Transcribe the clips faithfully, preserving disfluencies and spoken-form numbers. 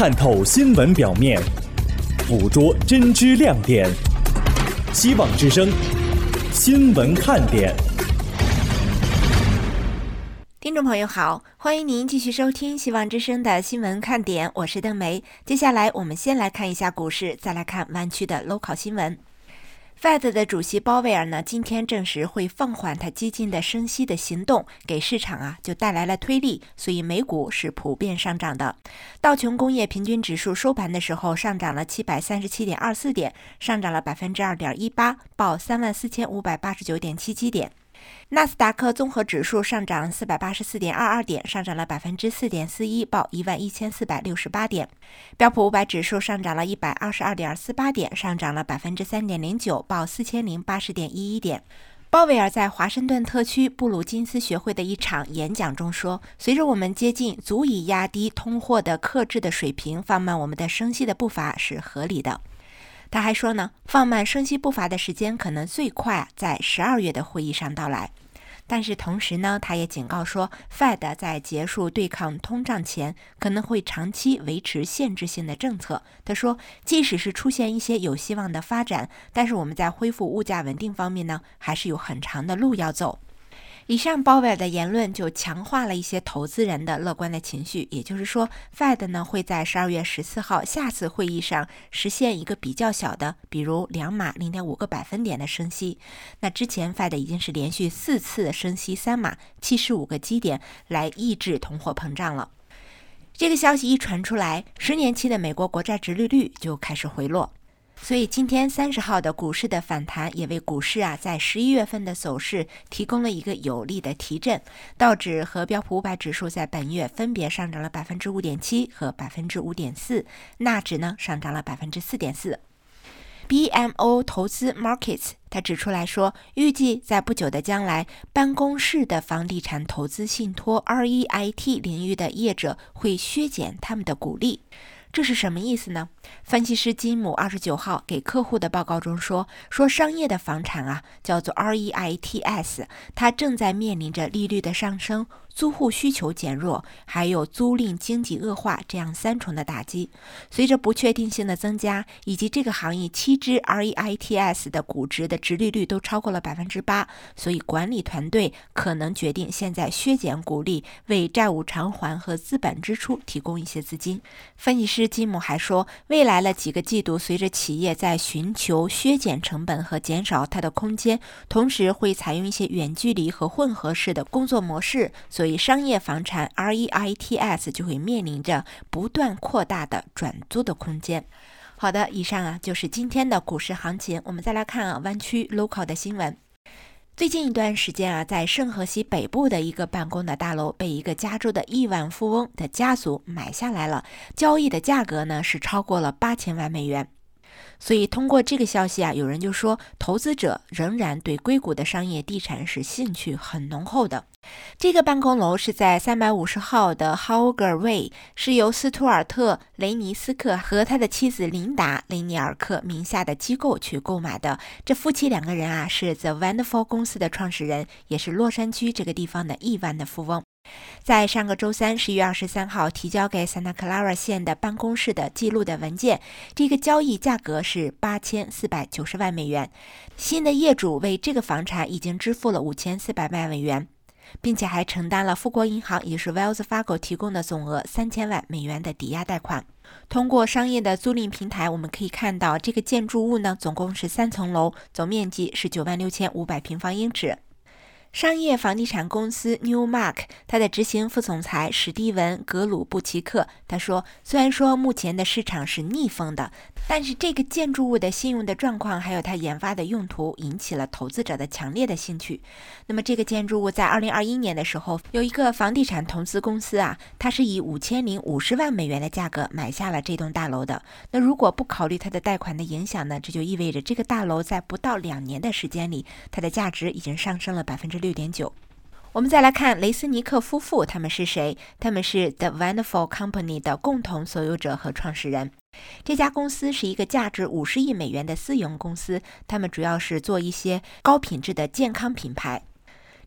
探透新闻表面，捕捉真知亮点。希望之声，新闻看点。 听众朋友好，欢迎您继续收听希望之声的新闻看点，我是邓梅。接下来我们先来看一下股市，再来看湾区的 local 新闻。Fed 的主席鲍威尔呢，今天证实会放缓他激进的升息的行动，给市场啊就带来了推力，所以美股是普遍上涨的。道琼工业平均指数收盘的时候上涨了七百三十七点二四点，上涨了百分之二点一八，报三万四千五百八十九点七七点。纳斯达克综合指数上涨四百八十四点二二点，上涨了百分之四点四一，报一万一千四百六十八点。标普五百指数上涨了一百二十二点四八点，上涨了百分之三点零九，报四千零八十点一一点。鲍威尔在华盛顿特区布鲁金斯学会的一场演讲中说，随着我们接近足以压低通货的克制的水平，放慢我们的升息的步伐是合理的。他还说呢，放慢升息步伐的时间可能最快在十二月的会议上到来。但是同时呢，他也警告说 Fed 在结束对抗通胀前可能会长期维持限制性的政策。他说，即使是出现一些有希望的发展，但是我们在恢复物价稳定方面呢，还是有很长的路要走。以上鲍威尔的言论就强化了一些投资人的乐观的情绪，也就是说 Fed 呢会在十二月十四号下次会议上实现一个比较小的，比如两码 零点五个百分点的升息。那之前 Fed 已经是连续四次升息三码七十五个基点来抑制通货膨胀了。这个消息一传出来，十年期的美国国债殖利率就开始回落。所以今天三十号的股市的反弹也为股市啊在十一月份的走势提供了一个有力的提振。道指和标普五百指数在本月分别上涨了百分之五点七和百分之五点四，纳指呢上涨了百分之四点四。B M O 投资 Markets 他指出来说，预计在不久的将来，办公室的房地产投资信托 R E I T 领域的业者会削减他们的股利。这是什么意思呢？分析师金姆二十九号给客户的报告中说，说商业的房产啊，叫做 R E I T S， 它正在面临着利率的上升、租户需求减弱，还有租赁经济恶化这样三重的打击。随着不确定性的增加，以及这个行业七只 R E I T S 的股值的殖利率都超过了百分之八，所以管理团队可能决定现在削减股利，为债务偿还和资本支出提供一些资金。分析师金姆还说，未来的几个季度，随着企业在寻求削减成本和减少它的空间，同时会采用一些远距离和混合式的工作模式，所以商业房产 R E I T S 就会面临着不断扩大的转租的空间。好的，以上啊就是今天的股市行情。我们再来看啊湾区 local 的新闻。最近一段时间啊，在圣荷西北部的一个办公的大楼被一个加州的亿万富翁的家族买下来了，交易的价格呢是超过了八千万美元。所以通过这个消息啊，有人就说投资者仍然对硅谷的商业地产是兴趣很浓厚的。这个办公楼是在三百五十号的 Hauger Way， 是由斯图尔特·雷尼斯克和他的妻子琳达·雷尼尔克名下的机构去购买的。这夫妻两个人啊，是 The Wonderful 公司的创始人，也是洛杉矶这个地方的亿万的富翁。在上个周三十一月二十三号提交给 Santa Clara 县的办公室的记录的文件，这个交易价格是八千四百九十万美元。新的业主为这个房产已经支付了五千四百万美元，并且还承担了富国银行也就是 Wells Fargo 提供的总额三千万美元的抵押贷款。通过商业的租赁平台，我们可以看到这个建筑物呢总共是三层楼，总面积是九万六千五百平方英尺。商业房地产公司 Newmark 它的执行副总裁史蒂文·格鲁布奇克他说，虽然说目前的市场是逆风的，但是这个建筑物的信用的状况还有它研发的用途引起了投资者的强烈的兴趣。那么这个建筑物在二零二一年的时候，有一个房地产投资公司啊，它是以五千零五十万美元的价格买下了这栋大楼的。那如果不考虑它的贷款的影响呢，这就意味着这个大楼在不到两年的时间里，它的价值已经上升了百分之六点九。我们再来看雷斯尼克夫妇，他们是谁？他们是 The Wonderful Company 的共同所有者和创始人。这家公司是一个价值五十亿美元的私营公司，他们主要是做一些高品质的健康品牌。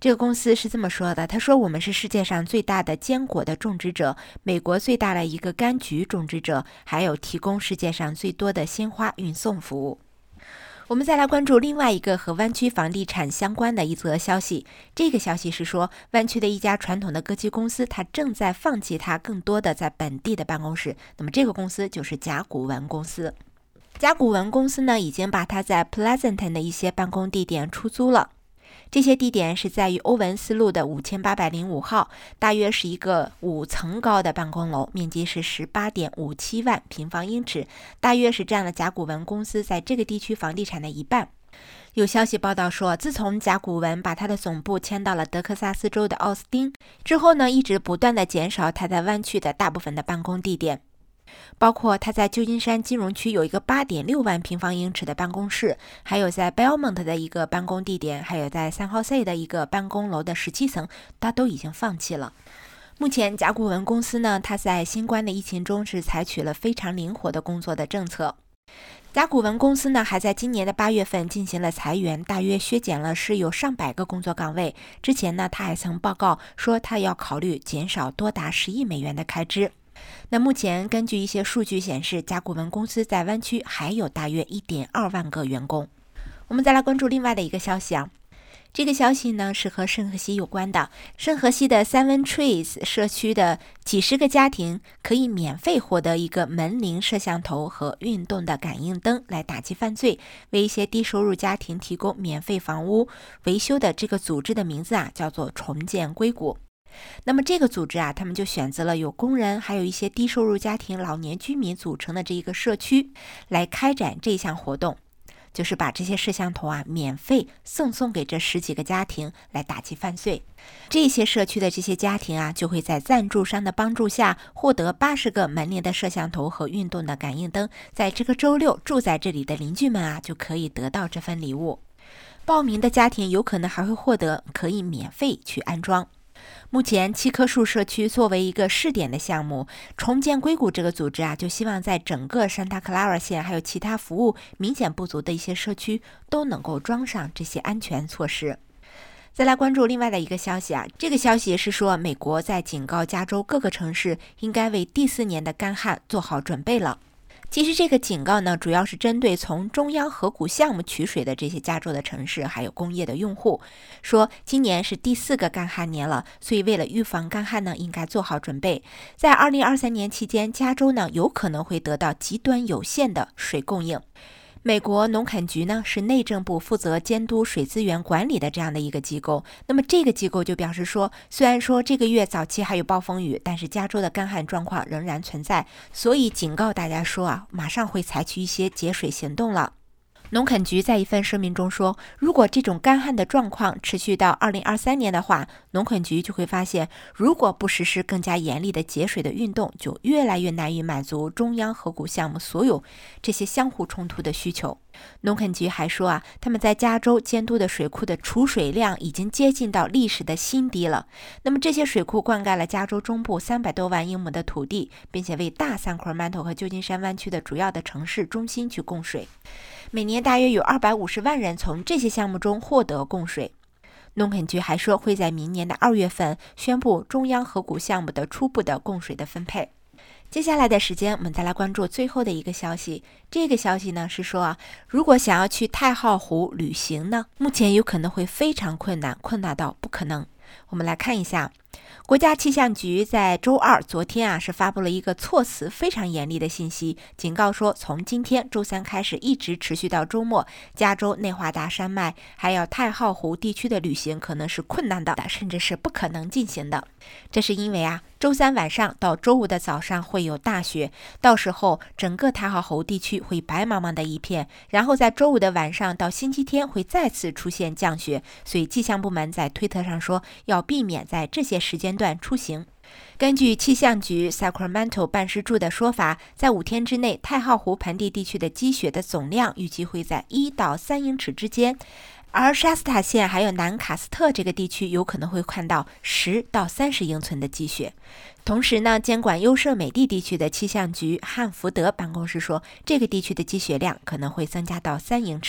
这个公司是这么说的，他说我们是世界上最大的坚果的种植者，美国最大的一个柑橘种植者，还有提供世界上最多的鲜花运送服务。我们再来关注另外一个和湾区房地产相关的一则消息。这个消息是说，湾区的一家传统的科技公司，它正在放弃它更多的在本地的办公室。那么这个公司就是甲骨文公司。甲骨文公司呢，已经把它在 Pleasanton 的一些办公地点出租了。这些地点是在于欧文斯路的五千八百零五号，大约是一个五层高的办公楼，面积是 十八点五七万平方英尺，大约是占了甲骨文公司在这个地区房地产的一半。有消息报道说，自从甲骨文把它的总部迁到了德克萨斯州的奥斯汀之后呢，一直不断的减少它在湾区的大部分的办公地点。包括他在旧金山金融区有一个 八点六万平方英尺的办公室，还有在 Belmont 的一个办公地点，还有在三号 C 的一个办公楼的十七层，他都已经放弃了。目前甲骨文公司呢，它在新冠的疫情中是采取了非常灵活的工作的政策。甲骨文公司呢，还在今年的八月份进行了裁员，大约削减了是有上百个工作岗位。之前呢，他还曾报告说他要考虑减少多达十亿美元的开支。那目前根据一些数据显示，甲骨文公司在湾区还有大约 一点二万个员工。我们再来关注另外的一个消息啊，这个消息呢是和圣荷西有关的。圣荷西的 Seven Trees 社区的几十个家庭可以免费获得一个门铃摄像头和运动的感应灯来打击犯罪，为一些低收入家庭提供免费房屋维修的这个组织的名字啊叫做重建硅谷。那么这个组织啊，他们就选择了有工人还有一些低收入家庭老年居民组成的这一个社区来开展这项活动，就是把这些摄像头啊免费赠送给这十几个家庭来打击犯罪。这些社区的这些家庭啊，就会在赞助商的帮助下获得八十个门铃的摄像头和运动的感应灯，在这个周六住在这里的邻居们啊就可以得到这份礼物。报名的家庭有可能还会获得可以免费去安装。目前七棵树社区作为一个试点的项目，重建硅谷这个组织啊，就希望在整个圣塔克拉拉县还有其他服务明显不足的一些社区都能够装上这些安全措施。再来关注另外的一个消息啊，这个消息是说美国在警告加州各个城市应该为第四年的干旱做好准备了。其实这个警告呢，主要是针对从中央河谷项目取水的这些加州的城市还有工业的用户，说今年是第四个干旱年了，所以为了预防干旱呢，应该做好准备。在二零二三年期间，加州呢有可能会得到极端有限的水供应。美国农垦局呢是内政部负责监督水资源管理的这样的一个机构，那么这个机构就表示说，虽然说这个月早期还有暴风雨，但是加州的干旱状况仍然存在，所以警告大家说啊，马上会采取一些节水行动了。农垦局在一份声明中说，如果这种干旱的状况持续到二零二三年的话，农垦局就会发现，如果不实施更加严厉的节水的运动，就越来越难以满足中央河谷项目所有这些相互冲突的需求。农垦局还说啊，他们在加州监督的水库的储水量已经接近到历史的新低了。那么这些水库灌溉了加州中部三百多万英亩的土地，并且为大萨克尔曼托和旧金山湾区的主要的城市中心去供水。每年大约有二百五十万人从这些项目中获得供水。农垦局还说，会在明年的二月份宣布中央河谷项目的初步的供水的分配。接下来的时间，我们再来关注最后的一个消息。这个消息呢是说啊，如果想要去太浩湖旅行呢，目前有可能会非常困难，困难到不可能。我们来看一下，国家气象局在周二昨天啊是发布了一个措辞非常严厉的信息，警告说从今天周三开始一直持续到周末，加州内华达山脉还有太浩湖地区的旅行可能是困难的，甚至是不可能进行的。这是因为啊，周三晚上到周五的早上会有大雪，到时候整个太浩湖地区会白茫茫的一片，然后在周五的晚上到星期天会再次出现降雪，所以气象部门在推特上说要避免在这些时间段出行。根据气象局 Sacramento 办事处的说法，在五天之内，太浩湖盆地地区的积雪的总量预计会在一到三英尺之间，而沙斯塔县还有南卡斯特这个地区有可能会看到十到三十英寸的积雪。同时呢，监管优胜美地地区的气象局汉福德办公室说，这个地区的积雪量可能会增加到三英尺。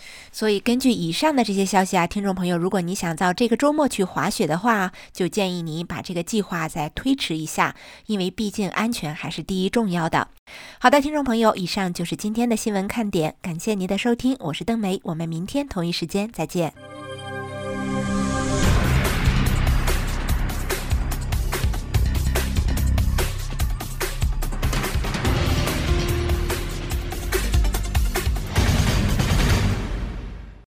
所以根据以上的这些消息啊，听众朋友，如果你想到这个周末去滑雪的话，就建议你把这个计划再推迟一下，因为毕竟安全还是第一重要的。好的，听众朋友，以上就是今天的新闻看点，感谢您的收听，我是邓梅，我们明天同一时间再见。